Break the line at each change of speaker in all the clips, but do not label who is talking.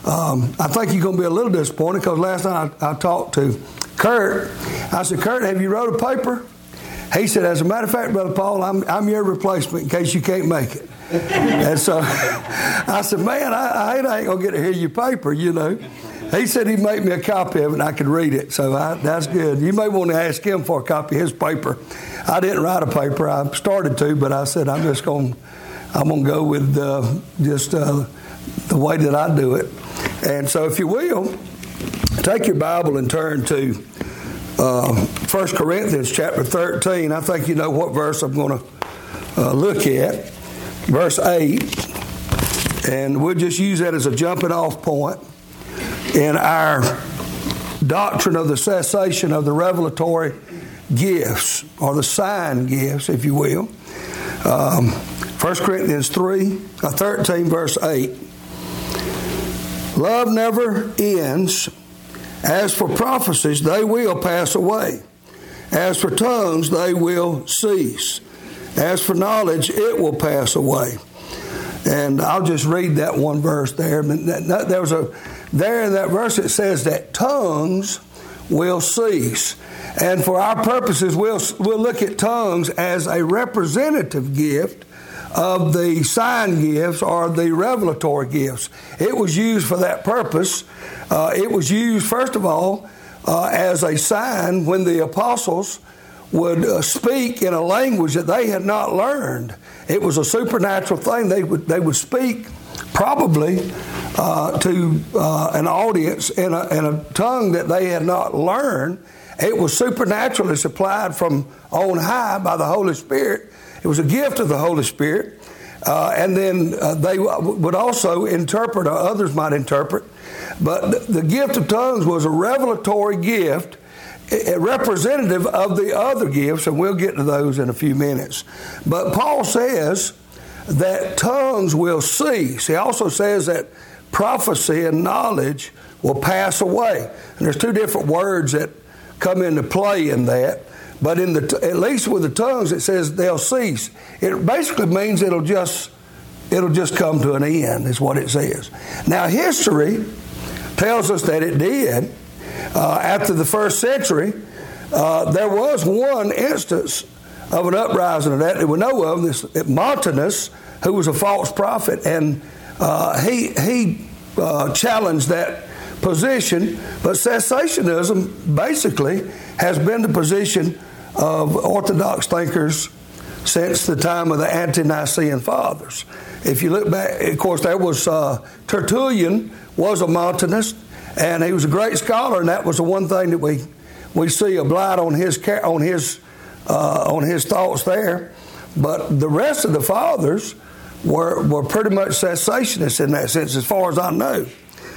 I think you're going to be a little disappointed because last night I talked to Kurt. I said, Kurt, have you wrote a paper? He said, as a matter of fact, Brother Paul, I'm your replacement in case you can't make it. And so I said, man, I ain't going to get to hear your paper, you know. He said he'd make me a copy of it and I could read it. So that's good. You may want to ask him for a copy of his paper. I didn't write a paper. I started to, but I said I'm going to go with just the way that I do it. And so if you will, take your Bible and turn to 1 Corinthians chapter 13. I think you know what verse I'm going to look at. Verse 8. And we'll just use that as a jumping off point in our doctrine of the cessation of the revelatory gifts, or the sign gifts, if you will. 1 Corinthians 13, verse 8. Love never ends. As for prophecies, they will pass away. As for tongues, they will cease. As for knowledge, it will pass away. And I'll just read that one verse there. There in that verse it says that tongues will cease. And for our purposes, we'll look at tongues as a representative gift of the sign gifts or the revelatory gifts. It was used for that purpose. It was used, first of all, as a sign when the apostles would speak in a language that they had not learned. It was a supernatural thing. They would speak probably to an audience in a tongue that they had not learned. It was supernaturally supplied from on high by the Holy Spirit. It was a gift of the Holy Spirit. And then they would also interpret, or others might interpret. But the gift of tongues was a revelatory gift, a representative of the other gifts, and we'll get to those in a few minutes. But Paul says that tongues will cease. He also says that prophecy and knowledge will pass away. And there's two different words that come into play in that. But at least with the tongues, it says they'll cease. It basically means it'll just come to an end, is what it says. Now, history tells us that it did. After the first century, there was one instance of an uprising of that we know of, this Montanus, who was a false prophet, and he challenged that position. But cessationism basically has been the position of Orthodox thinkers since the time of the Ante-Nicene Fathers. If you look back, of course, there was Tertullian was a Montanist, and he was a great scholar, and that was the one thing that we see a blight on his thoughts there. But the rest of the fathers were pretty much cessationists in that sense, as far as I know.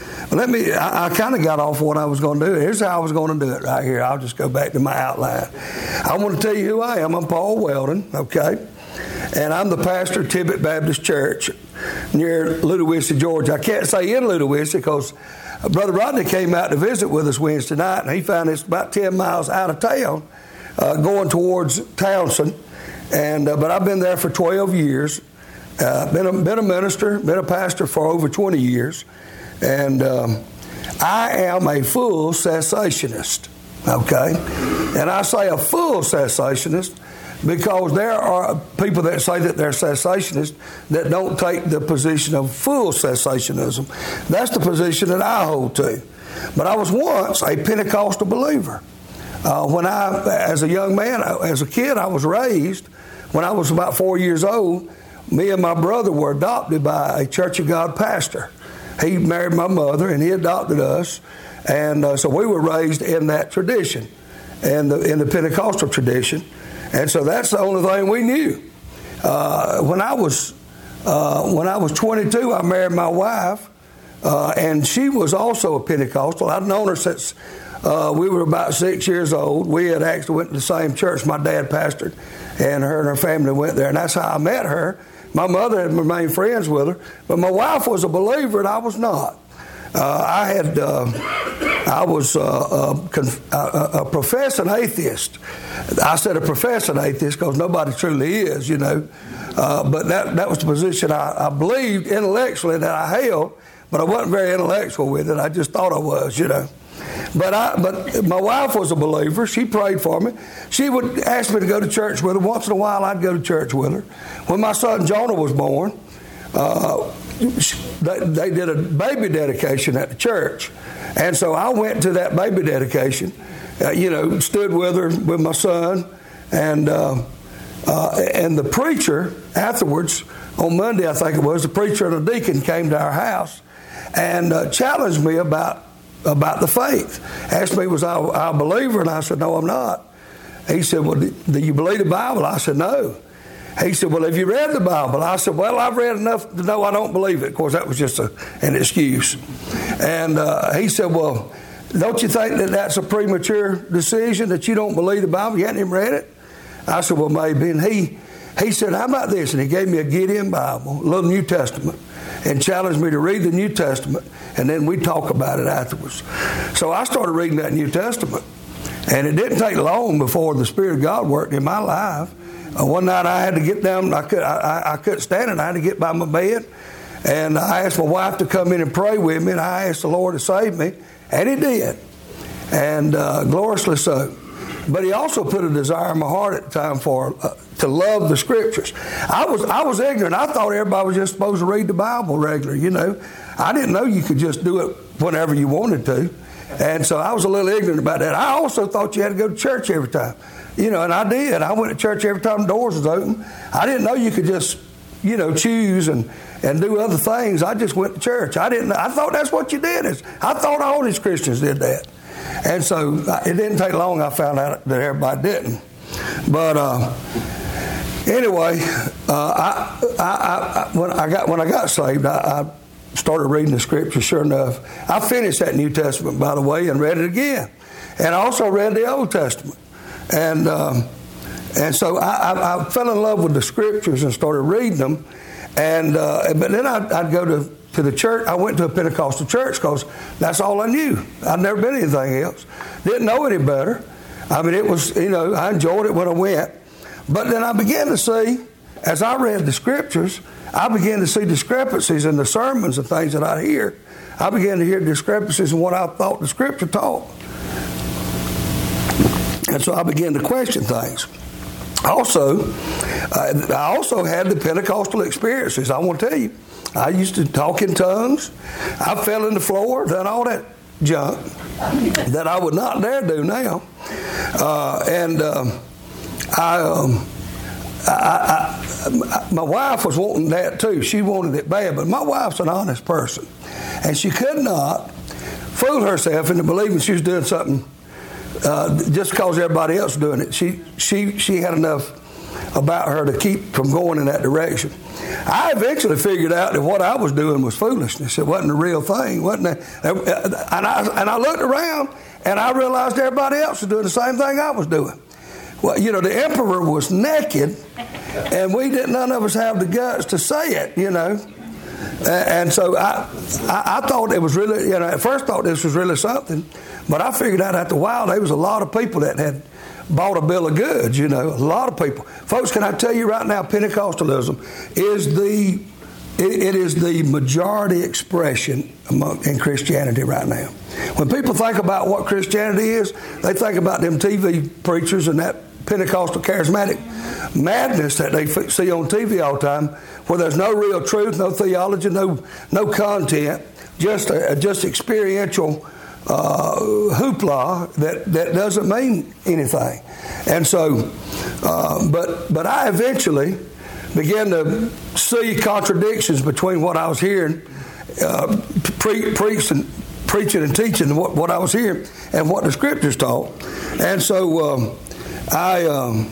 I kind of got off what I was going to do. Here's how I was going to do it right here. I'll just go back to my outline. I want to tell you who I am. I'm Paul Weldon, okay? And I'm the pastor of Tibbet Baptist Church near Ludowici, Georgia. I can't say in Ludowici because Brother Rodney came out to visit with us Wednesday night, and he found it's about 10 miles out of town, going towards Townsend. But I've been there for 12 years. Been a minister, been a pastor for over 20 years. And I am a full cessationist, okay? And I say a full cessationist because there are people that say that they're cessationists that don't take the position of full cessationism. That's the position that I hold to. But I was once a Pentecostal believer. As a young man, as a kid, I was raised, when I was about 4 years old, me and my brother were adopted by a Church of God pastor. He married my mother, and he adopted us. And so we were raised in that tradition, and in the Pentecostal tradition. And so that's the only thing we knew. When I was 22, I married my wife, and she was also a Pentecostal. I'd known her since we were about 6 years old. We had actually went to the same church my dad pastored, and her family went there. And that's how I met her. My mother had remained friends with her, but my wife was a believer and I was not. I was a professing atheist. I said a professing atheist because nobody truly is, you know. But that was the position I believed intellectually that I held, but I wasn't very intellectual with it. I just thought I was, you know. But my wife was a believer. She prayed for me. She would ask me to go to church with her. Once in a while, I'd go to church with her. When my son Jonah was born, they did a baby dedication at the church. And so I went to that baby dedication, stood with her, with my son. And the preacher afterwards, on Monday, I think it was, the preacher and a deacon came to our house and challenged me about the faith. Asked me, was I a believer? And I said, no, I'm not. He said, well, do you believe the Bible? I said, no. He said, well, have you read the Bible? I said, well, I've read enough to know I don't believe it. Of course, that was just an excuse. And he said, well, don't you think that that's a premature decision, that you don't believe the Bible? You hadn't even read it? I said, well, maybe. And he said, how about this? And he gave me a Gideon Bible, a little New Testament, and challenged me to read the New Testament, and then we'd talk about it afterwards. So I started reading that New Testament, and it didn't take long before the Spirit of God worked in my life. One night I had to get down. I couldn't stand it. I had to get by my bed, and I asked my wife to come in and pray with me, and I asked the Lord to save me, and He did, and gloriously so. But He also put a desire in my heart at the time to love the Scriptures. I was ignorant. I thought everybody was just supposed to read the Bible regularly. You know, I didn't know you could just do it whenever you wanted to, and so I was a little ignorant about that. I also thought you had to go to church every time. You know, and I did. I went to church every time the doors was open. I didn't know you could just, choose and do other things. I just went to church. I thought that's what you did. I thought all these Christians did that. And so it didn't take long. I found out that everybody didn't. But anyway, when I got saved, I started reading the Scripture. Sure enough, I finished that New Testament, by the way, and read it again. And I also read the Old Testament. And so I fell in love with the Scriptures and started reading them. But then I'd go to the church. I went to a Pentecostal church because that's all I knew. I'd never been anything else. Didn't know any better. I mean, it was, I enjoyed it when I went. But then I began to see, as I read the Scriptures, I began to see discrepancies in the sermons and things that I hear. I began to hear discrepancies in what I thought the Scripture taught. And so I began to question things. Also, I also had the Pentecostal experiences. I want to tell you, I used to talk in tongues. I fell on the floor, done all that junk that I would not dare do now. My wife was wanting that too. She wanted it bad, but my wife's an honest person, and she could not fool herself into believing she was doing something just because everybody else was doing it. She had enough about her to keep from going in that direction. I eventually figured out that what I was doing was foolishness. It wasn't the real thing. And I looked around and I realized everybody else was doing the same thing I was doing. Well, the emperor was naked, and none of us have the guts to say it, And so I thought it was really, at first thought this was really something, but I figured out after a while there was a lot of people that had bought a bill of goods, a lot of people. Folks, can I tell you right now, Pentecostalism is the majority expression in Christianity right now. When people think about what Christianity is, they think about them TV preachers and that Pentecostal charismatic madness that they see on TV all the time, where there's no real truth, no theology, no content, just experiential hoopla that doesn't mean anything. And so, but I eventually began to see contradictions between what I was hearing, preaching and teaching, what I was hearing, and what the Scriptures taught. And so I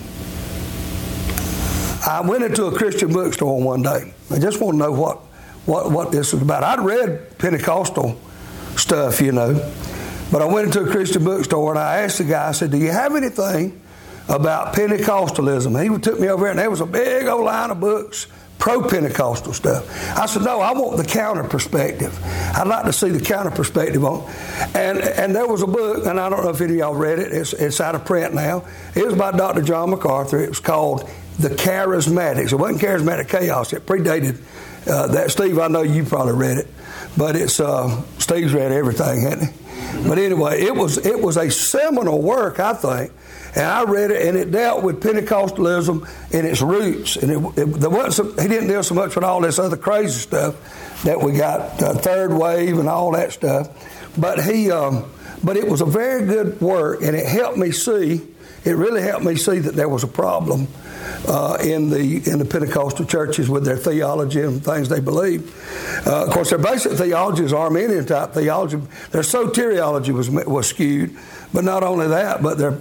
went into a Christian bookstore one day. I just want to know what this was about. I'd read Pentecostal stuff, but I went into a Christian bookstore and I asked the guy, I said, do you have anything about Pentecostalism? And he took me over there and there was a big old line of books, pro-Pentecostal stuff. I said, no, I want the counter perspective. I'd like to see the counter perspective on it. And there was a book, and I don't know if any of y'all read it. It's out of print now. It was by Dr. John MacArthur. It was called The Charismatics. It wasn't Charismatic Chaos. It predated that. Steve, I know you probably read it. but it's Steve's read everything, hasn't he? But anyway, it was a seminal work, I think, and I read it, and it dealt with Pentecostalism in its roots, and there wasn't he didn't deal so much with all this other crazy stuff that we got, third wave and all that stuff, but it was a very good work, and it helped me see. It really helped me see that there was a problem in the Pentecostal churches with their theology and things they believed. Of course, their basic theology is Arminian type theology. Their soteriology was skewed, but not only that, but their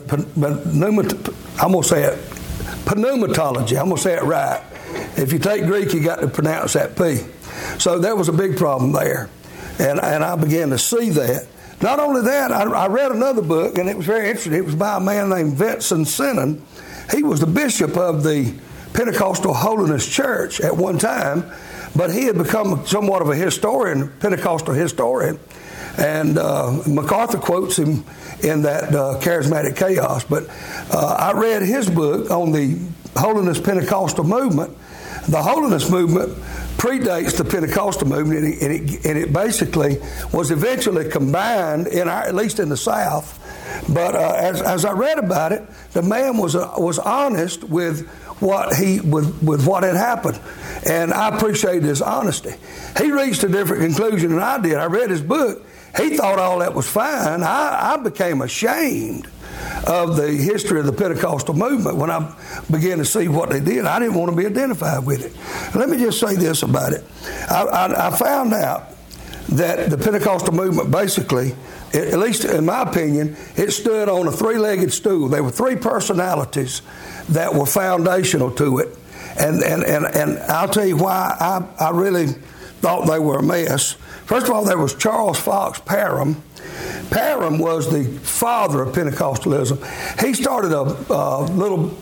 I'm going to say it, pneumatology. I'm going to say it right. If you take Greek, you got to pronounce that P. So there was a big problem there, and I began to see that. Not only that, I read another book, and it was very interesting. It was by a man named Vincent Sinan. He was the bishop of the Pentecostal Holiness Church at one time, but he had become somewhat of a historian, Pentecostal historian, and MacArthur quotes him in that Charismatic Chaos. But I read his book on the Holiness Pentecostal movement. The Holiness movement predates the Pentecostal movement, and it basically was eventually combined at least in the South. But as I read about it, the man was honest with what had happened, and I appreciated his honesty. He reached a different conclusion than I did. I read his book. He thought all that was fine. I became ashamed of the history of the Pentecostal movement when I began to see what they did. I didn't want to be identified with it. Let me just say this about it. I found out that the Pentecostal movement basically, at least in my opinion, it stood on a three-legged stool. There were three personalities that were foundational to it. And I'll tell you why I really thought they were a mess. First of all, there was Charles Fox Parham. Parham was the father of Pentecostalism. He started a little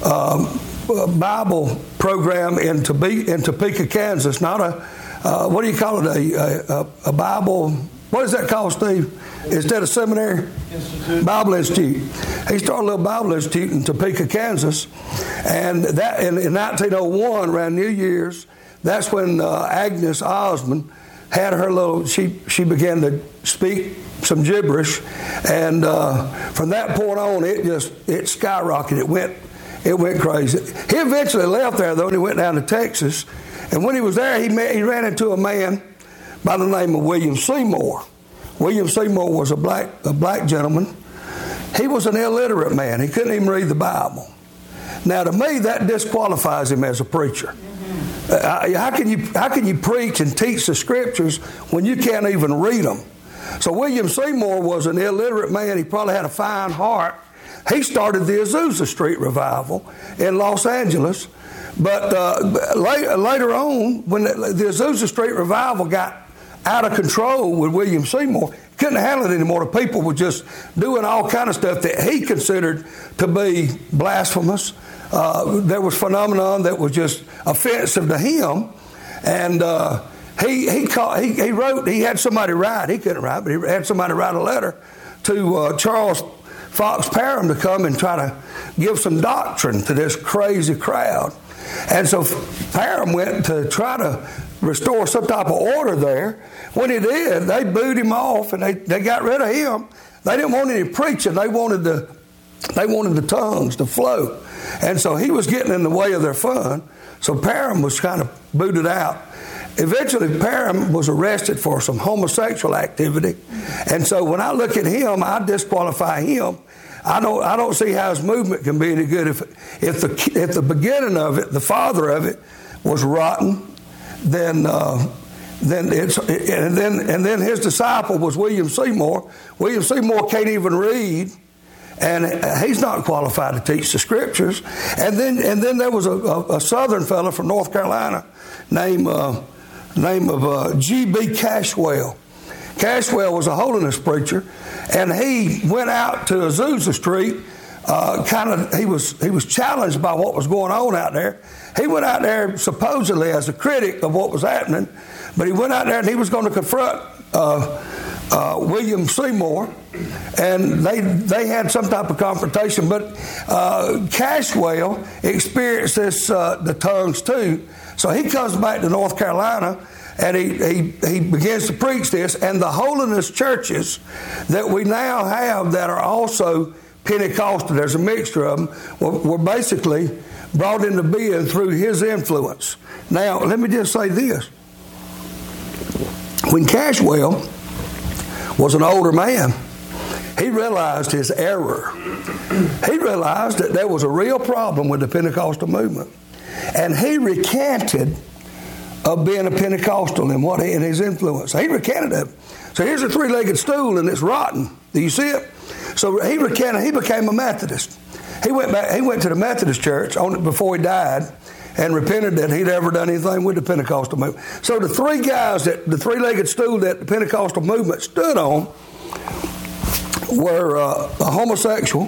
Bible program in Topeka, Kansas. Not what do you call it? A Bible. What is that called, Steve? Instead of seminary? Institute. Bible Institute. He started a little Bible Institute in Topeka, Kansas. And that in 1901, around New Year's, that's when Agnes Osmond had her little, she began to speak some gibberish, and from that point on, it skyrocketed. It went crazy. He eventually left there though, and he went down to Texas. And when he was there, he ran into a man by the name of William Seymour. William Seymour was a black gentleman. He was an illiterate man. He couldn't even read the Bible. Now, to me, that disqualifies him as a preacher. How can you preach and teach the scriptures when you can't even read them? So William Seymour was an illiterate man. He probably had a fine heart. He started the Azusa Street revival in Los Angeles. But later on, when the Azusa Street revival got out of control with William Seymour, couldn't handle it anymore. The people were just doing all kind of stuff that he considered to be blasphemous. There was phenomenon that was just offensive to him, and he wrote. He had somebody write. He couldn't write, but he had somebody write a letter to Charles Fox Parham to come and try to give some doctrine to this crazy crowd. And so Parham went to try to restore some type of order there. When he did, they booed him off, and they got rid of him. They didn't want any preaching. They wanted the tongues to flow. And so he was getting in the way of their fun. So Parham was kind of booted out. Eventually, Parham was arrested for some homosexual activity. And so when I look at him, I disqualify him. I don't see how his movement can be any good if the beginning of it, the father of it, was rotten. Then his disciple was William Seymour. William Seymour can't even read, and he's not qualified to teach the scriptures. And then there was a southern fellow from North Carolina named G.B. Cashwell. Cashwell was a holiness preacher, and he went out to Azusa Street. He was challenged by what was going on out there. He went out there supposedly as a critic of what was happening, but he went out there and he was going to confront William Seymour, and they had some type of confrontation. But Cashwell experienced the tongues too, so he comes back to North Carolina. And he begins to preach this, and the holiness churches that we now have that are also Pentecostal, there's a mixture of them, were basically brought into being through his influence. Now, let me just say this. When Cashwell was an older man, he realized his error. He realized that there was a real problem with the Pentecostal movement. And he recanted of being a Pentecostal in his influence. He recanted of it. So here's a three-legged stool and it's rotten. Do you see it? So he recanted. He became a Methodist. He went to the Methodist church before he died and repented that he'd ever done anything with the Pentecostal movement. So the three-legged stool that the Pentecostal movement stood on were a homosexual.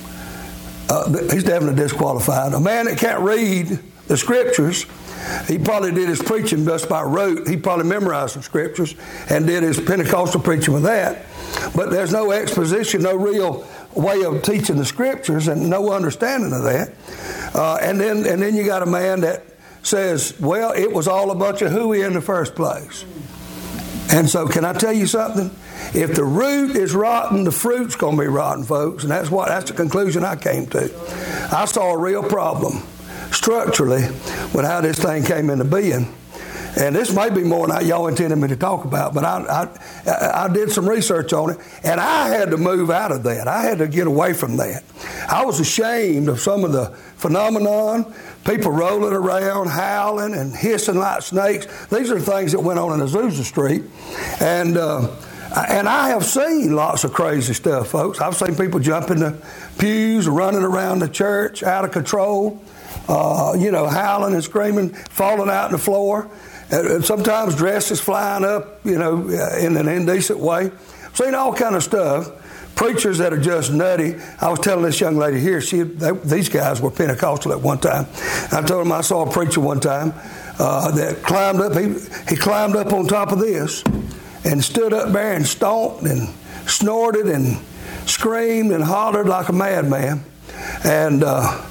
He's definitely disqualified. A man that can't read the scriptures. He probably did his preaching just by rote. He probably memorized some scriptures and did his Pentecostal preaching with that. But there's no exposition, no real way of teaching the scriptures, and no understanding of that. And then you got a man that says, well, it was all a bunch of hooey in the first place. And so can I tell you something? If the root is rotten, the fruit's going to be rotten, folks. And that's the conclusion I came to. I saw a real problem structurally with how this thing came into being. And this may be more than y'all intended me to talk about, but I did some research on it, and I had to move out of that. I had to get away from that. I was ashamed of some of the phenomenon, people rolling around, howling and hissing like snakes. These are things that went on in Azusa Street. And I have seen lots of crazy stuff, folks. I've seen people jump in the pews, running around the church out of control, howling and screaming, falling out on the floor. And sometimes dresses flying up, in an indecent way. I've seen all kind of stuff. Preachers that are just nutty. I was telling this young lady here, these guys were Pentecostal at one time. I told them I saw a preacher one time that climbed up. He climbed up on top of this and stood up there and stomped and snorted and screamed and hollered like a madman. And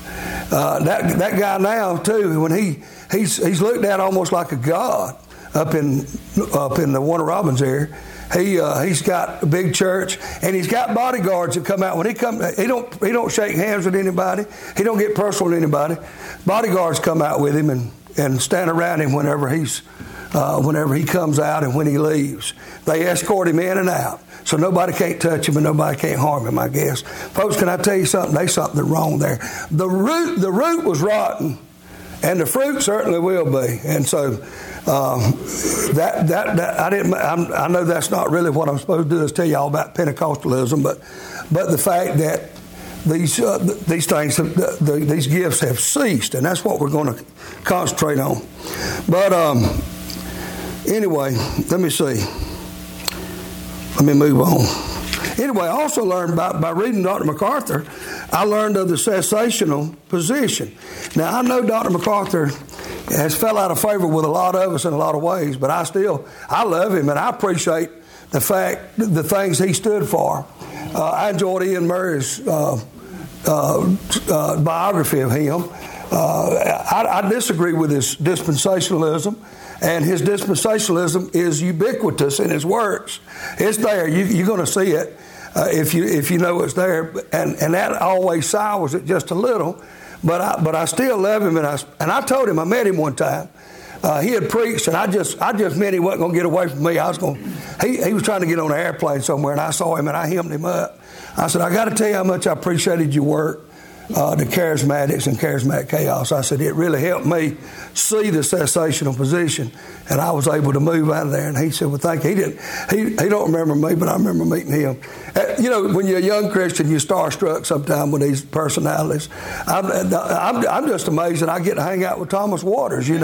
that guy now too, when he's looked at almost like a god up in the Warner Robins area. He's got a big church, and he's got bodyguards that come out. When he don't shake hands with anybody. He don't get personal with anybody. Bodyguards come out with him and stand around him whenever he comes out and when he leaves. They escort him in and out, so nobody can't touch him and nobody can't harm him, I guess. Folks, can I tell you something? There's something wrong there. The root was rotten, and the fruit certainly will be. And so I know that's not really what I'm supposed to do, is tell you all about Pentecostalism, but the fact that these things, these gifts have ceased, and that's what we're going to concentrate on. But anyway, let me see. Let me move on. Anyway, I also learned by reading Dr. MacArthur, I learned of the cessational position. Now, I know Dr. MacArthur has fell out of favor with a lot of us in a lot of ways, but I love him, and I appreciate the things he stood for. I enjoyed Ian Murray's biography of him. I disagree with his dispensationalism, and his dispensationalism is ubiquitous in his works. It's there. You're going to see it if you know it's there, and that always sours it just a little. But I still love him, and I told him, I met him one time. He had preached, and I just meant he wasn't going to get away from me. He was trying to get on an airplane somewhere, and I saw him, and I hemmed him up. I said, I got to tell you how much I appreciated your work, the Charismatics and Charismatic Chaos. I said, it really helped me see the cessational position, and I was able to move out of there. And he said, well, thank you. He don't remember me, but I remember meeting him. When you're a young Christian, you're starstruck sometimes with these personalities. I'm just amazed that I get to hang out with Thomas Waters, He's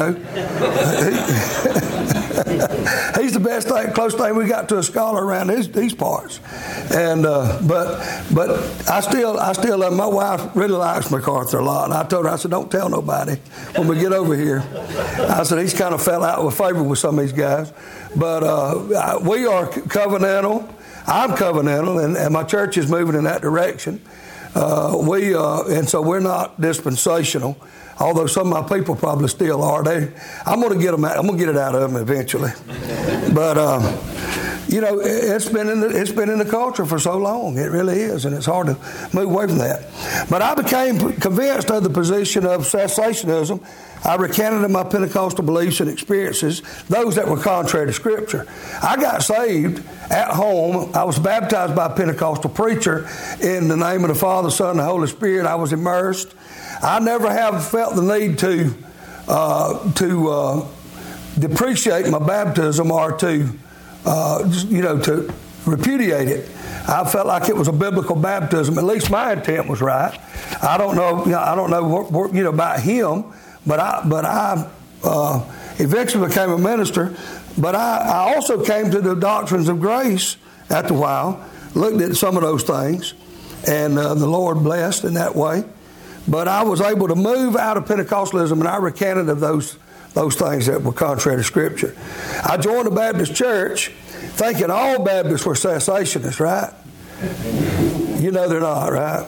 the best close thing we got to a scholar around these parts. And but I still love him. My wife really likes MacArthur a lot. And I told her, I said, don't tell nobody when we get over here. I said, he's kind of fell out with favor with some of these guys. But we are covenantal. I'm covenantal, and my church is moving in that direction. And so we're not dispensational, although some of my people probably still are. I'm going to get them out. I'm going to get it out of them eventually. But it's been in the culture for so long. It really is, and it's hard to move away from that. But I became convinced of the position of cessationism. I recanted my Pentecostal beliefs and experiences, those that were contrary to Scripture. I got saved at home. I was baptized by a Pentecostal preacher in the name of the Father, Son, and the Holy Spirit. I was immersed. I never have felt the need to depreciate my baptism or to repudiate it. I felt like it was a biblical baptism. At least my intent was right. I don't know about him. But I eventually became a minister. But I also came to the doctrines of grace after a while, looked at some of those things, and the Lord blessed in that way. But I was able to move out of Pentecostalism, and I recanted of those things that were contrary to Scripture. I joined the Baptist church thinking all Baptists were cessationists, right? You know they're not, right?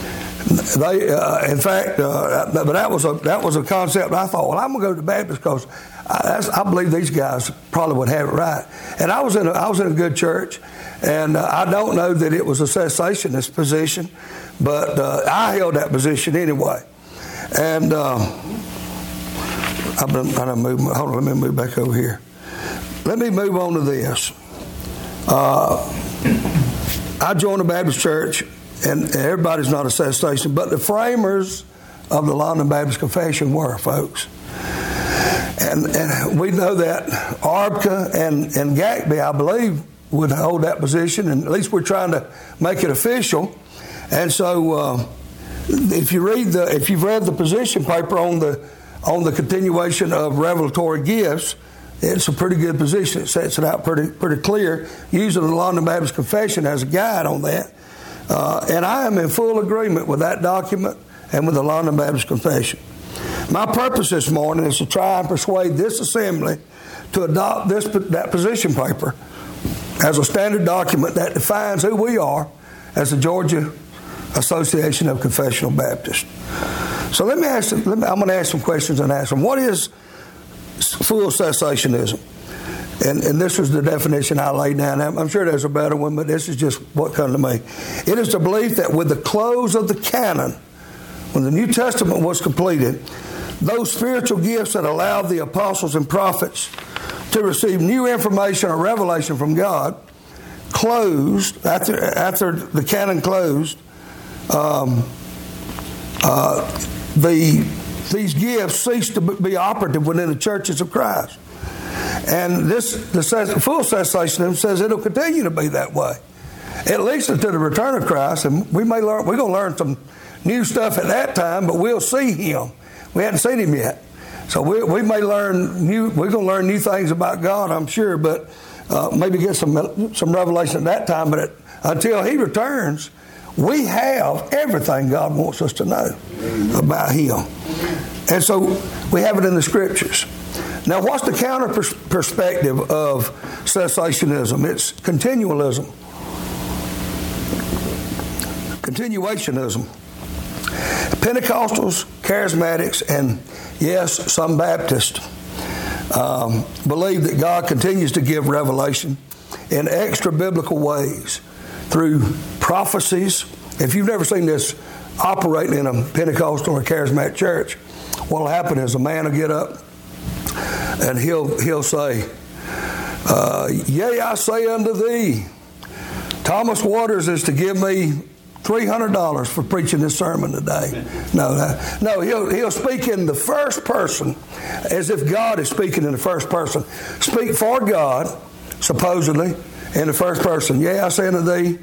In fact, but that was a concept. I thought, well, I'm going to go to the Baptist because I believe these guys probably would have it right. And I was in a good church, and I don't know that it was a cessationist position, but I held that position anyway. And hold on, let me move back over here. Let me move on to this. I joined the Baptist church. And everybody's not a cessation, but the framers of the London Baptist Confession were, folks. And we know that Arbka and Gackby, I believe, would hold that position, and at least we're trying to make it official. And so, if you've read the position paper on the continuation of revelatory gifts, it's a pretty good position. It sets it out pretty clear, using the London Baptist Confession as a guide on that. And I am in full agreement with that document and with the London Baptist Confession. My purpose this morning is to try and persuade this assembly to adopt that position paper as a standard document that defines who we are as the Georgia Association of Confessional Baptists. So I'm going to ask some questions and ask them, what is full cessationism? And this was the definition I laid down. I'm sure there's a better one, but this is just what come to me. It is the belief that with the close of the canon, when the New Testament was completed, those spiritual gifts that allowed the apostles and prophets to receive new information or revelation from God closed, after the canon closed, these gifts ceased to be operative within the churches of Christ. And the full cessationism says it'll continue to be that way, at least until the return of Christ. And we're going to learn some new stuff at that time, but we'll see Him. We hadn't seen Him yet, so we may learn new. We're going to learn new things about God, I'm sure, but maybe get some revelation at that time. But until He returns, we have everything God wants us to know about Him, and so we have it in the Scriptures. Now, what's the counter perspective of cessationism? It's continualism. Continuationism. Pentecostals, Charismatics, and yes, some Baptists believe that God continues to give revelation in extra biblical ways through prophecies. If you've never seen this operating in a Pentecostal or Charismatic church, what will happen is a man will get up and he'll say, yea, I say unto thee, Thomas Waters is to give me $300 for preaching this sermon today. No, he'll speak in the first person as if God is speaking in the first person. Speak for God, supposedly, in the first person. Yea, I say unto thee,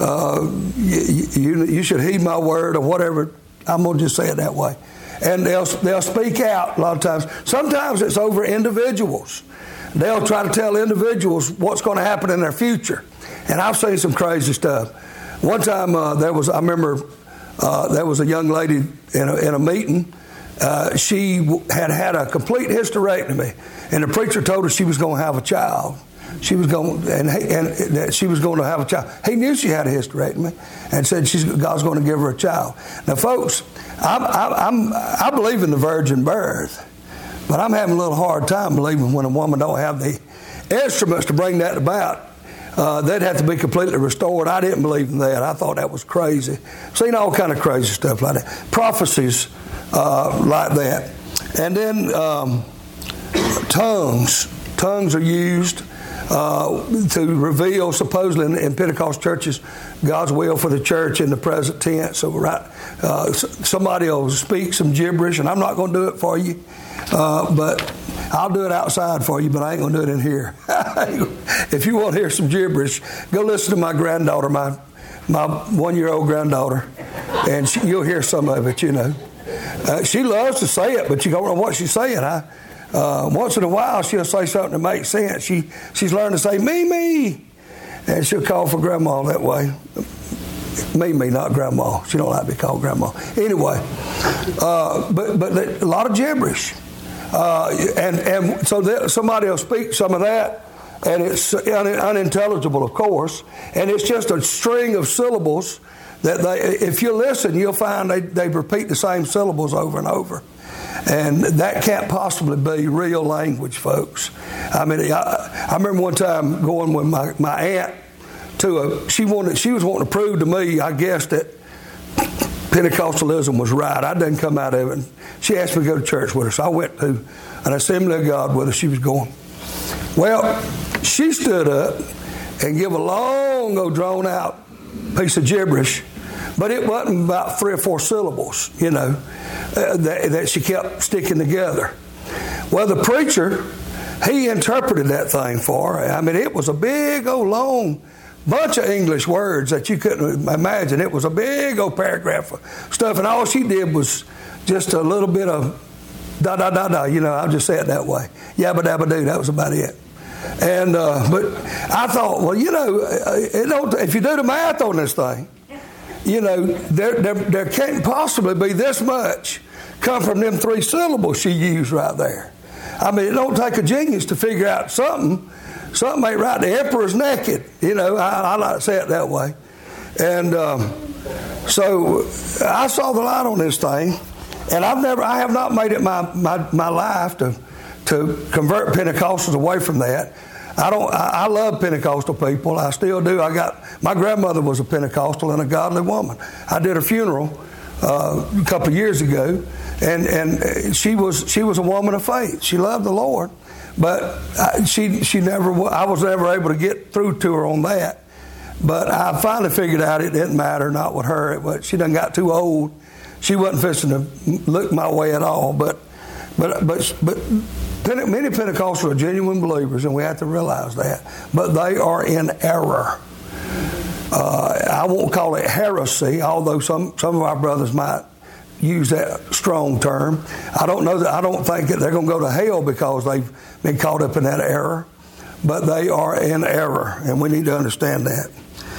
you should heed my word, or whatever. I'm going to just say it that way. And they'll speak out a lot of times. Sometimes it's over individuals. They'll try to tell individuals what's going to happen in their future. And I've seen some crazy stuff. One time there was a young lady in a meeting. She had a complete hysterectomy, and the preacher told her she was going to have a child. she was going and she was going to have a child. He knew she had a hysterectomy and said God's going to give her a child. Now, folks, I believe in the virgin birth, but I'm having a little hard time believing when a woman don't have the instruments to bring that about. They'd have to be completely restored. I didn't believe in that. I thought that was crazy. Seen all kind of crazy stuff like that. Prophecies like that. And then tongues. Tongues are used to reveal, supposedly in Pentecost churches, God's will for the church in the present tense. So somebody will speak some gibberish, and I'm not going to do it for you, but I'll do it outside for you, but I ain't going to do it in here. If you want to hear some gibberish, go listen to my granddaughter, my 1-year-old granddaughter, and you'll hear some of it, you know. She loves to say it, but you don't know what she's saying. Once in a while, she'll say something that makes sense. She's learned to say, "Me," and she'll call for Grandma that way. Me, not Grandma. She don't like to be called Grandma. Anyway, but a lot of gibberish. And so somebody will speak some of that, and it's unintelligible, of course, and it's just a string of syllables that if you listen, you'll find they repeat the same syllables over and over. And that can't possibly be real language, folks. I mean, I remember one time going with my aunt to she was wanting to prove to me, I guess, that Pentecostalism was right. I didn't come out of it. She asked me to go to church with her, so I went to an Assembly of God with her. She was going. Well, she stood up and gave a long, drawn-out piece of gibberish, but it wasn't about 3 or 4 syllables, you know, that she kept sticking together. Well, the preacher, he interpreted that thing for her. I mean, it was a big, long bunch of English words that you couldn't imagine. It was a big old paragraph of stuff, and all she did was just a little bit of da-da-da-da, you know, I'll just say it that way. Yabba-dabba-doo, that was about it. And but I thought, well, you know, if you do the math on this thing, you know, there can't possibly be this much come from them 3 syllables she used right there. I mean, it don't take a genius to figure out something ain't right. The emperor's naked, you know. I like to say it that way. And so I saw the light on this thing, and I have not made it my life to convert Pentecostals away from that. I love Pentecostal people. I still do. My grandmother was a Pentecostal and a godly woman. I did her funeral a couple of years ago, and she was a woman of faith. She loved the Lord, but I was never able to get through to her on that. But I finally figured out it didn't matter, not with her. But she done got too old. She wasn't fixing to look my way at all. But many Pentecostals are genuine believers, and we have to realize that. But they are in error. I won't call it heresy, although some of our brothers might use that strong term. I don't think that they're going to go to hell because they've been caught up in that error. But they are in error, and we need to understand that.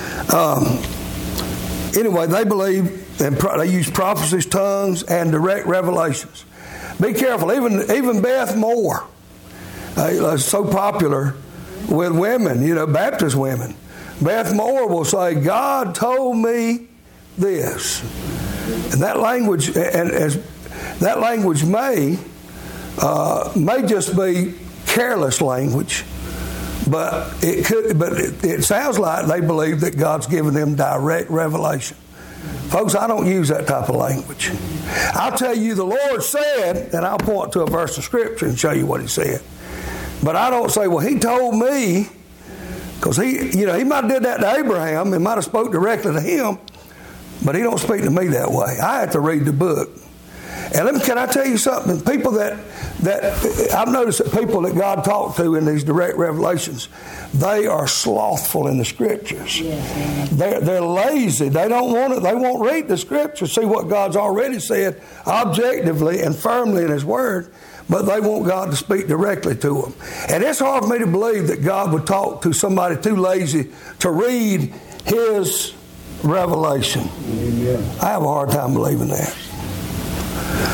Anyway, they believe, and they use prophecies, tongues, and direct revelations. Be careful. Even Beth Moore, so popular with women, you know, Baptist women. Beth Moore will say, "God told me this," and that language, may just be careless language, but it sounds like they believe that God's given them direct revelation. Folks, I don't use that type of language. I'll tell you the Lord said, and I'll point to a verse of Scripture and show you what He said. But I don't say, well, He told me, because He might have did that to Abraham. He might have spoke directly to him, but He don't speak to me that way. I have to read the book. And can I tell you something? People that I've noticed that people that God talked to in these direct revelations, they are slothful in the Scriptures. Yes. They're lazy. They don't want it. They won't read the Scriptures, see what God's already said objectively and firmly in His Word, but they want God to speak directly to them. And it's hard for me to believe that God would talk to somebody too lazy to read His revelation. Amen. I have a hard time believing that.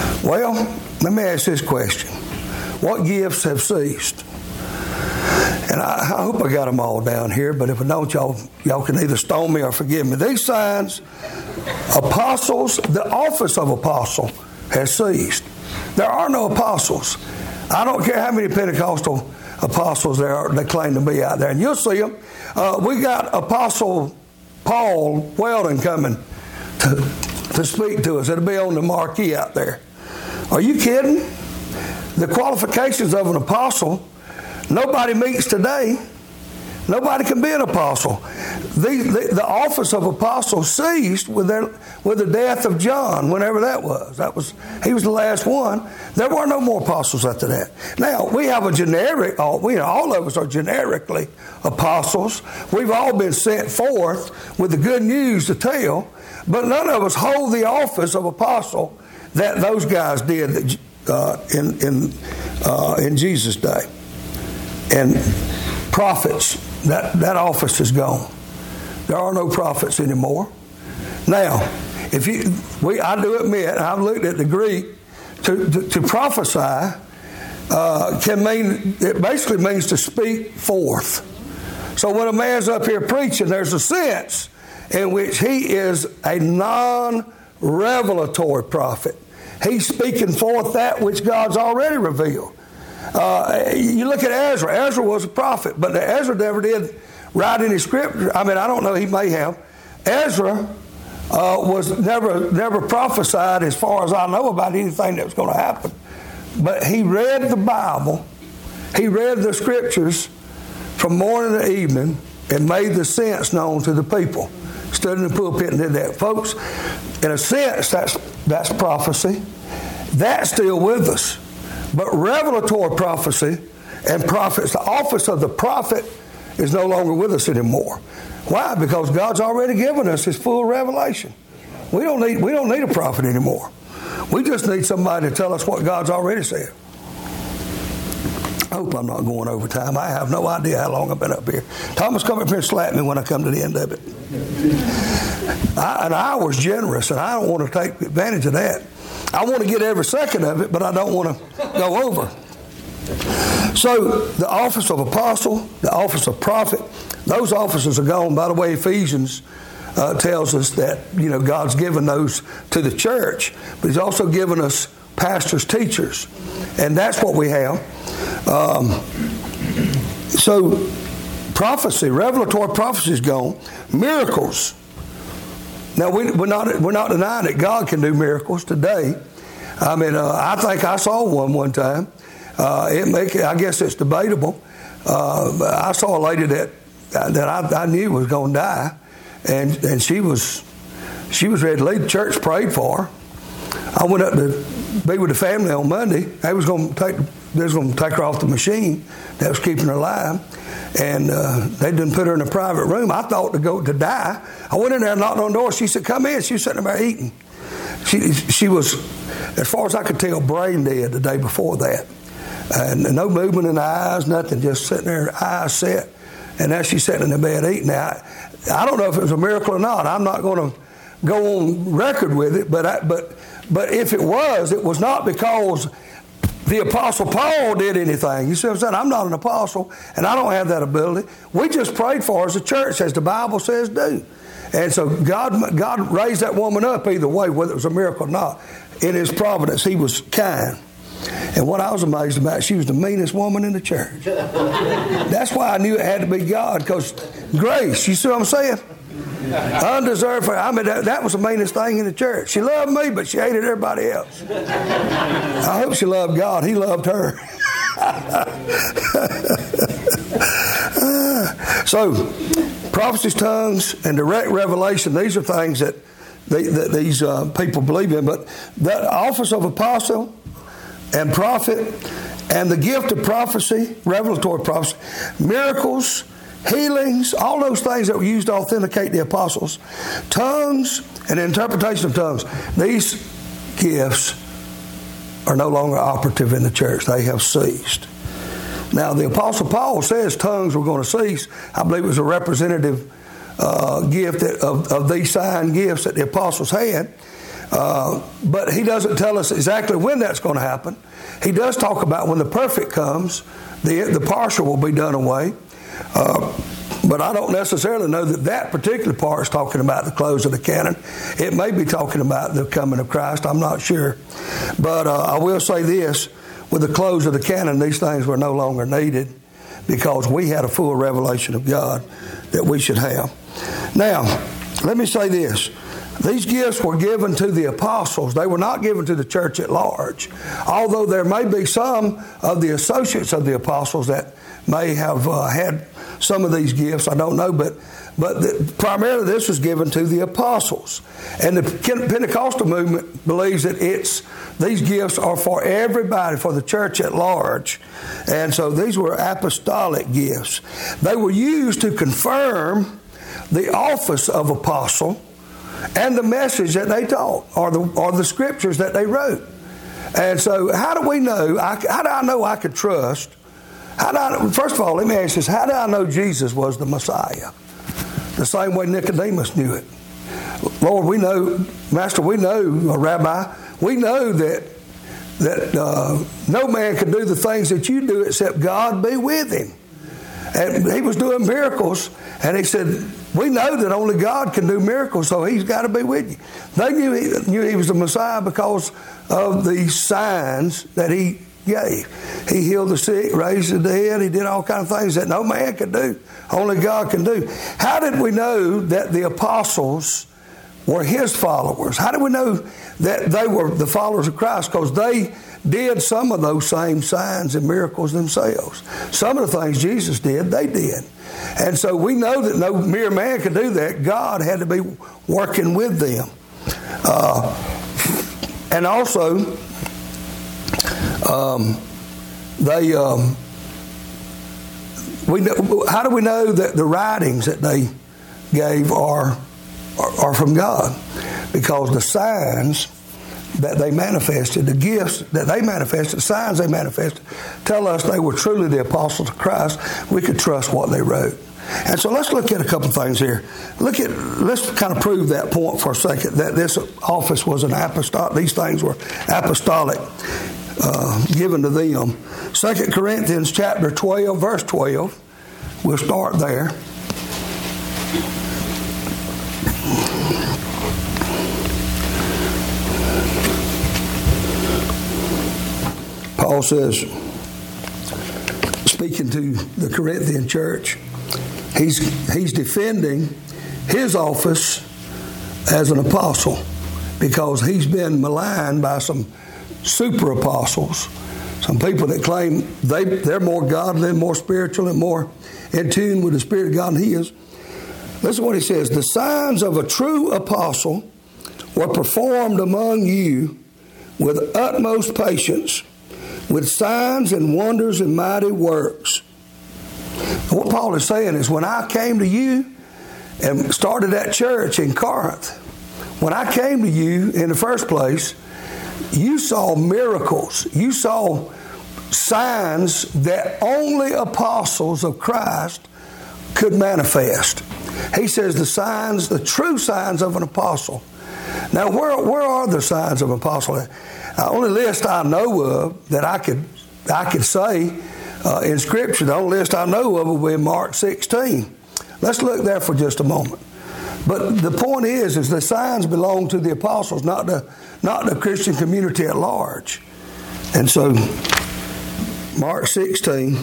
Well, let me ask this question. What gifts have ceased? And and I hope I got them all down here, but if I don't, y'all can either stone me or forgive me. These signs, apostles, the office of apostle has ceased. There are no apostles. I don't care how many Pentecostal apostles there are that claim to be out there. And you'll see them. We got Apostle Paul Weldon coming to speak to us. It'll be on the marquee out there. Are you kidding? The qualifications of an apostle, nobody meets today. Nobody can be an apostle. The office of apostle ceased with the death of John, whenever that was. He was the last one. There were no more apostles after that. Now, we have a generic, all of us are generically apostles. We've all been sent forth with the good news to tell, but none of us hold the office of apostle that those guys did in Jesus' day. And prophets, that office is gone. There are no prophets anymore. Now, I do admit, I've looked at the Greek, to prophesy it basically means to speak forth. So when a man's up here preaching, there's a sense in which he is a non-revelatory prophet. He's speaking forth that which God's already revealed. You look at Ezra. Ezra was a prophet, but Ezra never did write any scripture. I mean, I don't know, he may have. Ezra was never prophesied, as far as I know, about anything that was going to happen. But he read the Bible. He read the scriptures from morning to evening and made the sense known to the people. Stood in the pulpit and did that. Folks, in a sense, that's prophecy. That's still with us. But revelatory prophecy and prophets, the office of the prophet is no longer with us anymore. Why? Because God's already given us His full revelation. We don't need a prophet anymore. We just need somebody to tell us what God's already said. I hope I'm not going over time. I have no idea how long I've been up here. Thomas, come up here and slap me when I come to the end of it. An hour's generous, and I don't want to take advantage of that. I want to get every second of it, but I don't want to go over. So the office of apostle, the office of prophet, those offices are gone. By the way, Ephesians tells us that God's given those to the church, but He's also given us pastors, teachers, and that's what we have. So prophecy, revelatory prophecy is gone. Miracles. Now we're not denying that God can do miracles today. I mean, I think I saw one time. I guess it's debatable. I saw a lady that I knew was going to die, and she was ready to leave. The church prayed for her. I went up to be with the family on Monday. They was going to take her off the machine that was keeping her alive, and they didn't put her in a private room. I thought to die. I went in there and knocked on the door. She said, "Come in." She was sitting there eating. She was, as far as I could tell, brain dead the day before that. And no movement in the eyes, nothing, just sitting there, eyes set. And now she's sitting in the bed eating. Now, I don't know if it was a miracle or not. I'm not going to go on record with it, but if it was not because the Apostle Paul did anything. You see what I'm saying? I'm not an apostle, and I don't have that ability. We just prayed for her as a church, as the Bible says do. And so God raised that woman up either way, whether it was a miracle or not. In His providence, He was kind. And what I was amazed about, she was the meanest woman in the church. That's why I knew it had to be God, because grace, you see what I'm saying? Undeserved. I mean, that was the meanest thing in the church. She loved me, but she hated everybody else. I hope she loved God. He loved her. So, prophecies, tongues, and direct revelation, these are things that these people believe in. But the office of apostle and prophet and the gift of prophecy, revelatory prophecy, miracles, healings, all those things that were used to authenticate the apostles, tongues and interpretation of tongues, these gifts are no longer operative in the church. They have ceased. Now, the Apostle Paul says tongues were going to cease. I believe it was a representative gift of these sign gifts that the apostles had. But he doesn't tell us exactly when that's going to happen. He does talk about when the perfect comes, the partial will be done away. But I don't necessarily know that particular part is talking about the close of the canon. It may be talking about the coming of Christ. I'm not sure. But I will say this. With the close of the canon, these things were no longer needed because we had a full revelation of God that we should have. Now, let me say this. These gifts were given to the apostles. They were not given to the church at large. Although there may be some of the associates of the apostles that may have had some of these gifts. I don't know, but primarily this was given to the apostles. And the Pentecostal movement believes that these gifts are for everybody, for the church at large. And so these were apostolic gifts. They were used to confirm the office of apostle and the message that they taught, or the scriptures that they wrote. And so how do we know? How do I know I could trust? First of all, let me ask this. How do I know Jesus was the Messiah? The same way Nicodemus knew it. Lord, we know, Master, we know, Rabbi, we know that no man can do the things that you do except God be with him. And he was doing miracles, and he said, we know that only God can do miracles, so he's got to be with you. They knew he was the Messiah because of the signs that he gave. He healed the sick, raised the dead. He did all kinds of things that no man could do. Only God can do. How did we know that the apostles were his followers? How do we know that they were the followers of Christ? Because they did some of those same signs and miracles themselves. Some of the things Jesus did, they did. And so we know that no mere man could do that. God had to be working with them. And also, how do we know that the writings that they gave are from God? Because the signs that they manifested, the gifts that they manifested, the signs they manifested, tell us they were truly the apostles of Christ. We could trust what they wrote. And so let's look at a couple of things here. Let's kind of prove that point for a second, that this office was an apostolic. These things were apostolic, given to them. 2 Corinthians chapter 12, verse 12. We'll start there. Paul says, speaking to the Corinthian church, he's defending his office as an apostle because he's been maligned by some super apostles, some people that claim they're more godly and more spiritual and more in tune with the Spirit of God than he is. Listen to what he says. The signs of a true apostle were performed among you with utmost patience, with signs and wonders and mighty works. What Paul is saying is, when I came to you and started that church in Corinth, when I came to you in the first place, you saw miracles. You saw signs that only apostles of Christ could manifest. He says the true signs of an apostle. Now, where are the signs of an apostle? The only list I know of that I could say in Scripture, the only list I know of will be Mark 16. Let's look there for just a moment. But the point is the signs belong to the apostles, not the Christian community at large. And so, Mark 16,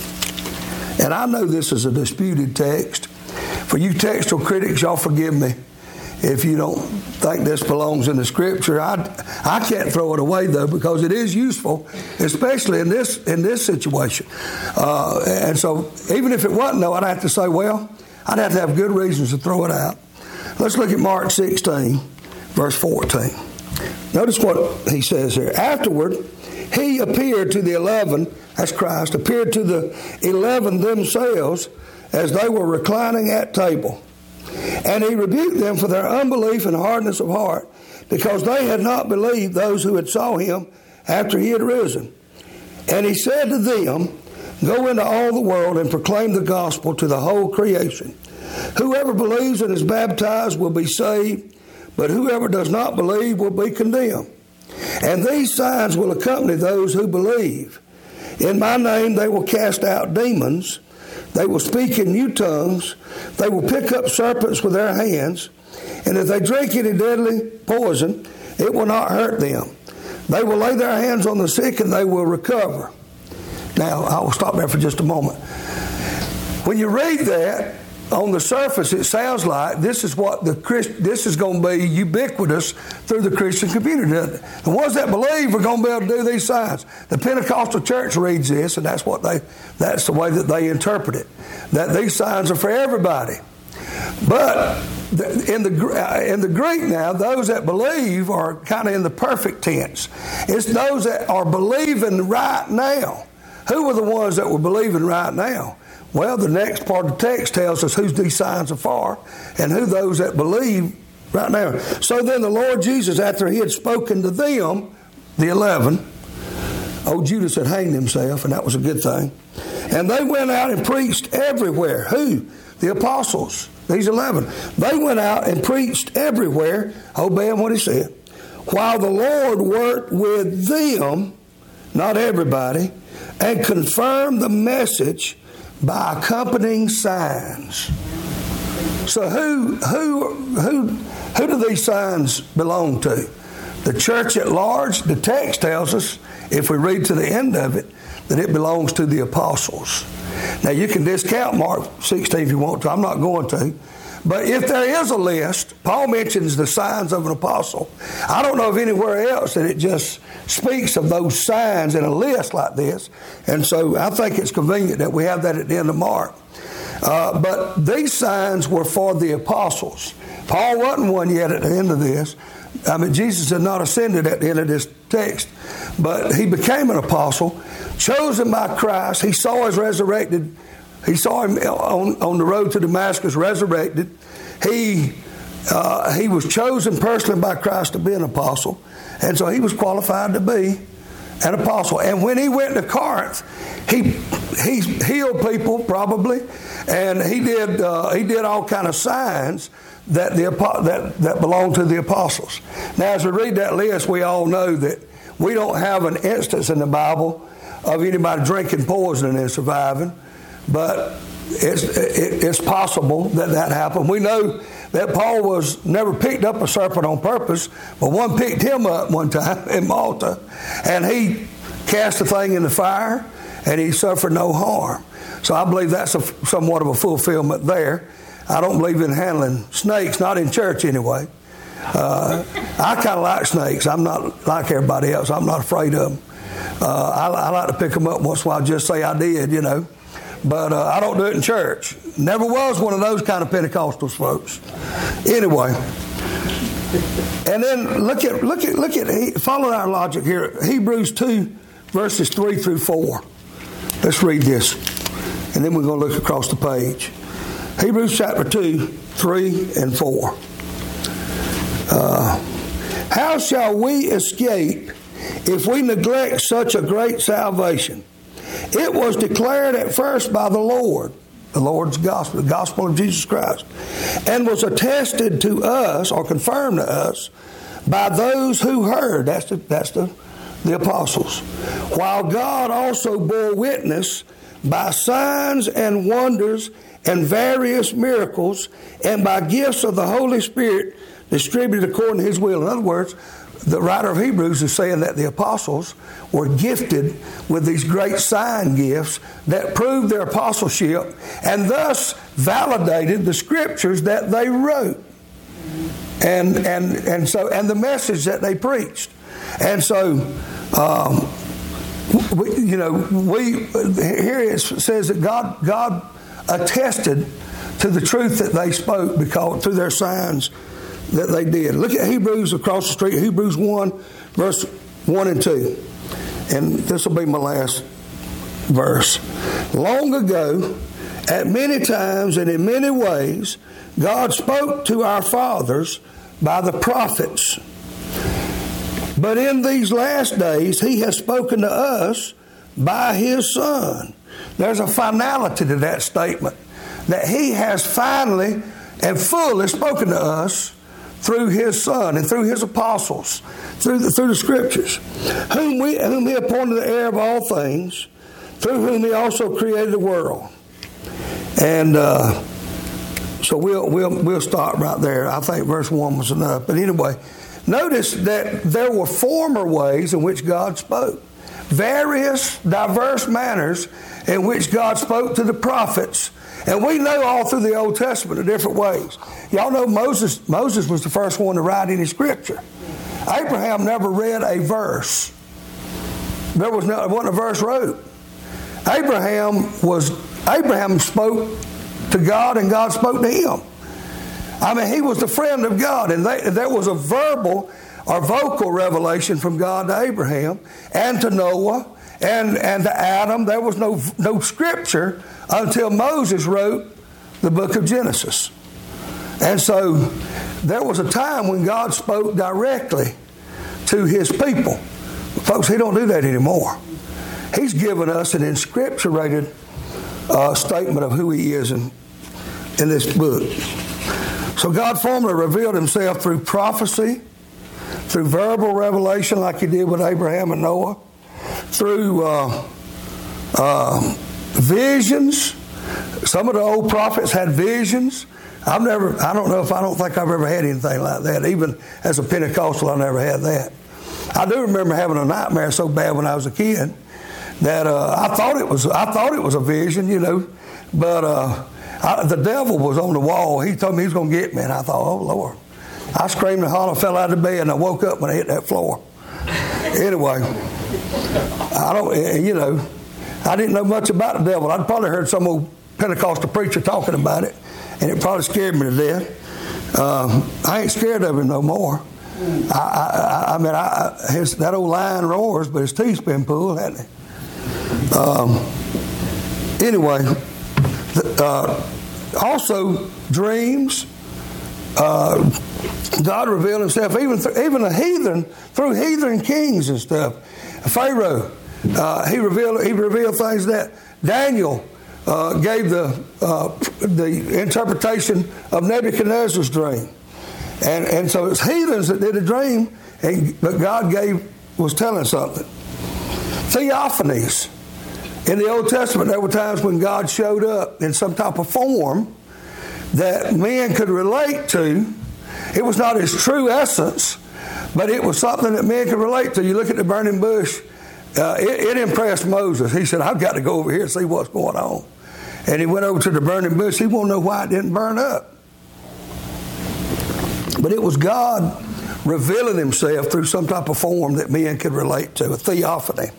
and I know this is a disputed text. For you textual critics, y'all forgive me if you don't think this belongs in the Scripture. I can't throw it away, though, because it is useful, especially in this situation. And so even if it wasn't, though, I'd have to say, well, I'd have to have good reasons to throw it out. Let's look at Mark 16, verse 14. Notice what he says here. Afterward, he appeared to the 11, that's Christ, appeared to the 11 themselves as they were reclining at table. And he rebuked them for their unbelief and hardness of heart, because they had not believed those who had saw him after he had risen. And he said to them, go into all the world and proclaim the gospel to the whole creation. Whoever believes and is baptized will be saved, but whoever does not believe will be condemned. And these signs will accompany those who believe. In my name they will cast out demons. They will speak in new tongues. They will pick up serpents with their hands. And if they drink any deadly poison, it will not hurt them. They will lay their hands on the sick and they will recover. Now, I will stop there for just a moment. When you read that, on the surface, it sounds like this is what this is going to be ubiquitous through the Christian community, doesn't it? The ones that believe are going to be able to do these signs. The Pentecostal church reads this, and that's the way that they interpret it. That these signs are for everybody. But in the Greek now, those that believe are kind of in the perfect tense. It's those that are believing right now. Who were the ones that were believing right now? Well, the next part of the text tells us who these signs are for and who those that believe right now. So then the Lord Jesus, after he had spoken to them, the 11, old Judas had hanged himself, and that was a good thing. And they went out and preached everywhere. Who? The apostles, these 11. They went out and preached everywhere, obeying what he said, while the Lord worked with them, not everybody, and confirmed the message by accompanying signs. So who do these signs belong to? The church at large. The text tells us, if we read to the end of it, that it belongs to the apostles. Now you can discount Mark 16 if you want to. I'm not going to. But if there is a list, Paul mentions the signs of an apostle. I don't know of anywhere else that it just speaks of those signs in a list like this. And so I think it's convenient that we have that at the end of Mark. But these signs were for the apostles. Paul wasn't one yet at the end of this. I mean, Jesus had not ascended at the end of this text. But he became an apostle, chosen by Christ. He saw his resurrected. He saw him on the road to Damascus resurrected. He was chosen personally by Christ to be an apostle. And so he was qualified to be an apostle. And when he went to Corinth, he healed people probably, and he did all kind of signs that belonged to the apostles. Now, as we read that list, we all know that we don't have an instance in the Bible of anybody drinking poison and surviving. But it's possible that happened. We know that Paul was never picked up a serpent on purpose, but one picked him up one time in Malta, and he cast the thing in the fire, and he suffered no harm. So I believe that's somewhat of a fulfillment there. I don't believe in handling snakes, not in church anyway. I kind of like snakes. I'm not like everybody else. I'm not afraid of them. I like to pick them up once in a while, just say I did, you know. But I don't do it in church. Never was one of those kind of Pentecostals, folks. Anyway, and then look at follow our logic here. Hebrews 2, verses 3 through 4. Let's read this, and then we're going to look across the page. Hebrews chapter 2, 3 and 4. How shall we escape if we neglect such a great salvation? It was declared at first by the Lord's gospel, the gospel of Jesus Christ, and was attested to us or confirmed to us by those who heard. That's the apostles. While God also bore witness by signs and wonders and various miracles and by gifts of the Holy Spirit distributed according to his will. In other words, the writer of Hebrews is saying that the apostles were gifted with these great sign gifts that proved their apostleship and thus validated the scriptures that they wrote and the message that they preached. And so, here it says that God attested to the truth that they spoke because through their signs that they did. Look at Hebrews across the street, Hebrews 1, verse 1 and 2. And this will be my last verse. Long ago, at many times and in many ways, God spoke to our fathers by the prophets. But in these last days, he has spoken to us by his Son. There's a finality to that statement, that he has finally and fully spoken to us through his Son and through his apostles, through the scriptures, whom he appointed the heir of all things, through whom he also created the world. And so we'll start right there. I think verse 1 was enough. But anyway, notice that there were former ways in which God spoke. Various, diverse manners in which God spoke to the prophets. And we know all through the Old Testament in different ways. Y'all know Moses was the first one to write any scripture. Abraham never read a verse. There wasn't a verse wrote. Abraham spoke to God and God spoke to him. I mean, he was the friend of God, and there was a verbal or vocal revelation from God to Abraham and to Noah and to Adam. There was no scripture until Moses wrote the book of Genesis. And so there was a time when God spoke directly to his people. Folks, he don't do that anymore. He's given us an inscripturated statement of who he is in this book. So God formally revealed himself through prophecy, through verbal revelation like he did with Abraham and Noah, through visions. Some of the old prophets had visions. I don't think I've ever had anything like that. Even as a Pentecostal, I never had that. I do remember having a nightmare so bad when I was a kid that I thought it was a vision, but the devil was on the wall. He told me he was going to get me, and I thought, oh Lord! I screamed and hollered, fell out of bed, and I woke up when I hit that floor. Anyway, I didn't know much about the devil. I'd probably heard some old Pentecostal preacher talking about it, and it probably scared me to death. I ain't scared of him no more. That old lion roars, but his teeth's been pulled, hasn't it? Anyway, also dreams. God revealed himself even a heathen through heathen kings and stuff. Pharaoh, he revealed things that Daniel gave the interpretation of Nebuchadnezzar's dream. And so it's heathens that did a dream, but God was telling something. Theophanies. In the Old Testament, there were times when God showed up in some type of form that men could relate to. It was not his true essence, but it was something that men could relate to. You look at the burning bush, it impressed Moses. He said, I've got to go over here and see what's going on. And he went over to the burning bush. He wanted to know why it didn't burn up. But it was God revealing himself through some type of form that men could relate to, a theophany.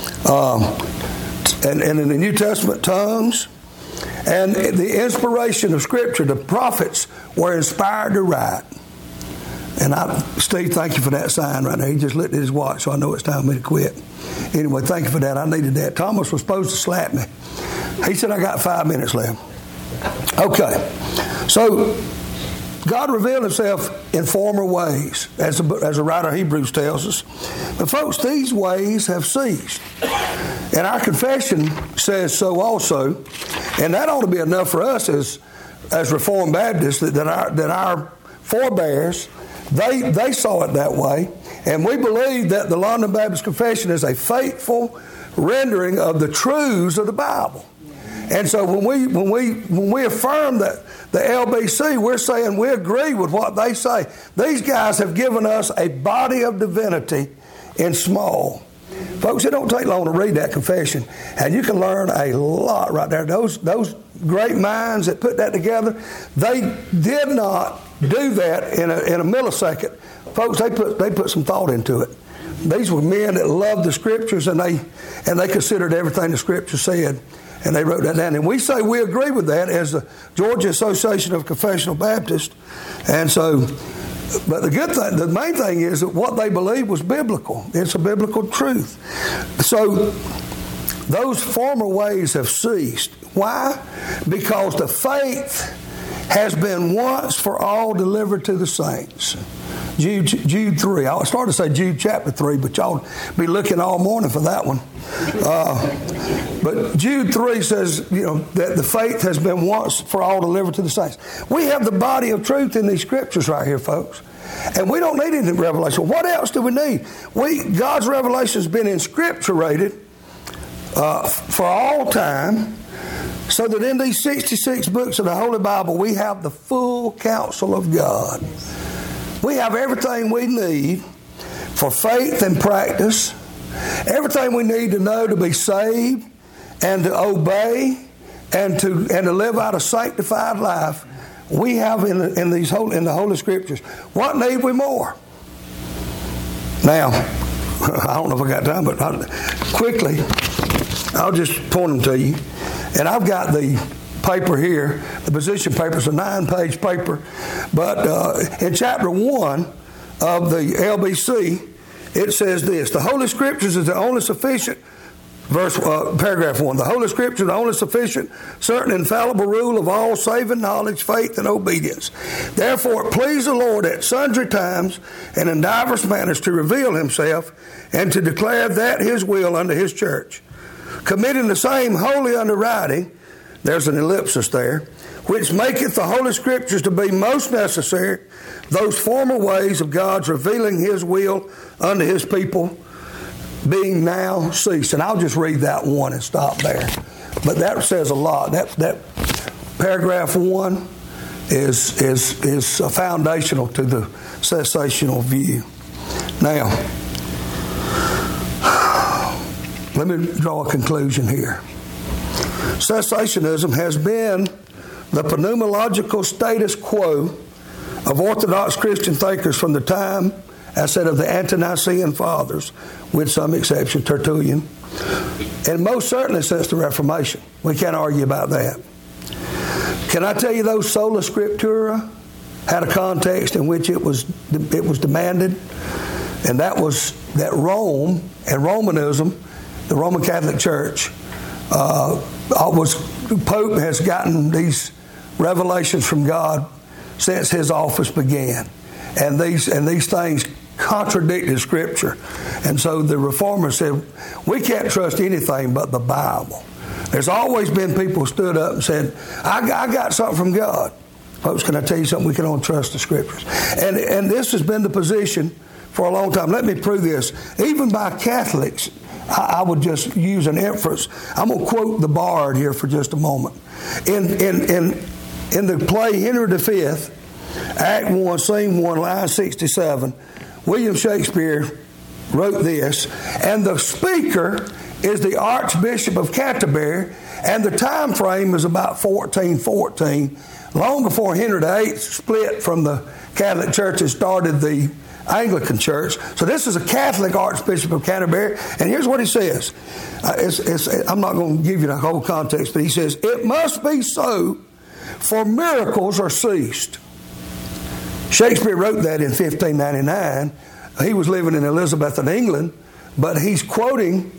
And in the New Testament, tongues. And the inspiration of Scripture, the prophets were inspired to write. And Steve, thank you for that sign right there. He just looked at his watch, so I know it's time for me to quit. Anyway, thank you for that. I needed that. Thomas was supposed to slap me. He said I got 5 minutes left. Okay. So God revealed himself in former ways, as the writer of Hebrews tells us. But folks, these ways have ceased. And our confession says so also. And that ought to be enough for us as Reformed Baptists, that our forebears, they saw it that way. And we believe that the London Baptist Confession is a faithful rendering of the truths of the Bible. And so when we affirm that the LBC, we're saying we agree with what they say. These guys have given us a body of divinity in small. Folks, it don't take long to read that confession, and you can learn a lot right there. Those great minds that put that together, they did not do that in a millisecond. Folks, they put some thought into it. These were men that loved the Scriptures, and they considered everything the Scripture said. And they wrote that down. And we say we agree with that as the Georgia Association of Confessional Baptists. And so, but the main thing is that what they believed was biblical. It's a biblical truth. So those former ways have ceased. Why? Because the faith has been once for all delivered to the saints. Jude 3. I started to say Jude chapter 3, but y'all be looking all morning for that one. But Jude 3 says, that the faith has been once for all delivered to the saints. We have the body of truth in these scriptures right here, folks. And we don't need any revelation. What else do we need? God's revelation has been inscripturated for all time So that in these 66 books of the Holy Bible, we have the full counsel of God. We have everything we need for faith and practice, everything we need to know to be saved and to obey and to live out a sanctified life. We have in the Holy Scriptures. What need we more? Now, I don't know if I got time, but quickly, I'll just point them to you. And I've got the paper here. The position paper is a 9-page paper. But in chapter 1 of the LBC, it says this: the Holy Scriptures is the only sufficient, paragraph 1, the Holy Scripture is the only sufficient, certain, infallible rule of all saving knowledge, faith, and obedience. Therefore it pleased the Lord at sundry times and in divers manners to reveal himself and to declare that his will unto his church, committing the same wholly unto writing, there's an ellipsis there, which maketh the Holy Scriptures to be most necessary, those former ways of God's revealing his will unto his people, being now ceased. And I'll just read that one and stop there. But that says a lot. That paragraph 1 is foundational to the cessational view. Now, let me draw a conclusion here. Cessationism has been the phenomenological status quo of Orthodox Christian thinkers from the time, as I said, of the Ante-Nicene Fathers, with some exception, Tertullian, and most certainly since the Reformation. We can't argue about that. Can I tell you, though, sola scriptura had a context in which it was demanded, and that was that Rome and Romanism, the Roman Catholic Church, the Pope has gotten these revelations from God since his office began, and these things contradicted Scripture, and so the Reformers said we can't trust anything but the Bible. There's always been people who stood up and said, I got something from God. Folks, can I tell you something? We can only trust the Scriptures, and this has been the position for a long time. Let me prove this. Even by Catholics, I would just use an inference. I'm going to quote the Bard here for just a moment. In the play Henry V, Act 1, Scene 1, line 67, William Shakespeare wrote this: and the speaker is the Archbishop of Canterbury, and the time frame is about 1414, long before Henry VIII split from the Catholic Church and started the Anglican Church. So this is a Catholic Archbishop of Canterbury, and here's what he says. I'm not going to give you the whole context, but he says, it must be so, for miracles are ceased. Shakespeare wrote that in 1599. He was living in Elizabethan England, but he's quoting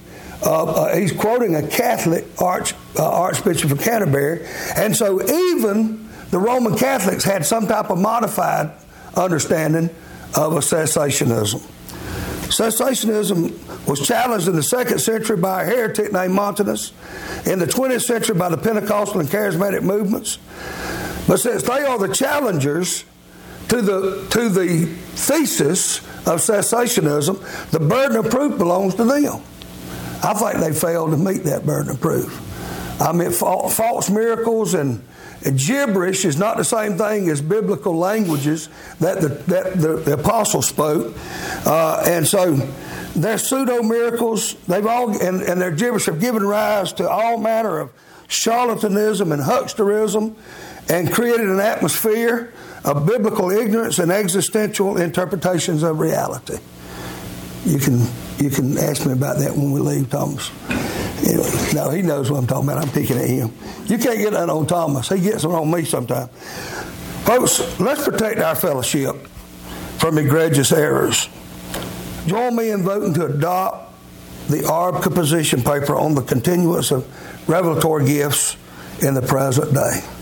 a Catholic Archbishop of Canterbury, and so even the Roman Catholics had some type of modified understanding of a cessationism. Cessationism was challenged in the 2nd century by a heretic named Montanus, in the 20th century by the Pentecostal and Charismatic movements. But since they are the challengers to the thesis of cessationism, the burden of proof belongs to them. I think they failed to meet that burden of proof. I mean, false miracles and gibberish is not the same thing as biblical languages that the apostles spoke, and so their pseudo miracles, and their gibberish have given rise to all manner of charlatanism and hucksterism, and created an atmosphere of biblical ignorance and existential interpretations of reality. You can ask me about that when we leave, Thomas. No, he knows what I'm talking about. I'm picking at him. You can't get that on Thomas. He gets it on me sometimes. Folks, let's protect our fellowship from egregious errors. Join me in voting to adopt the ARBCA position paper on the continuance of revelatory gifts in the present day.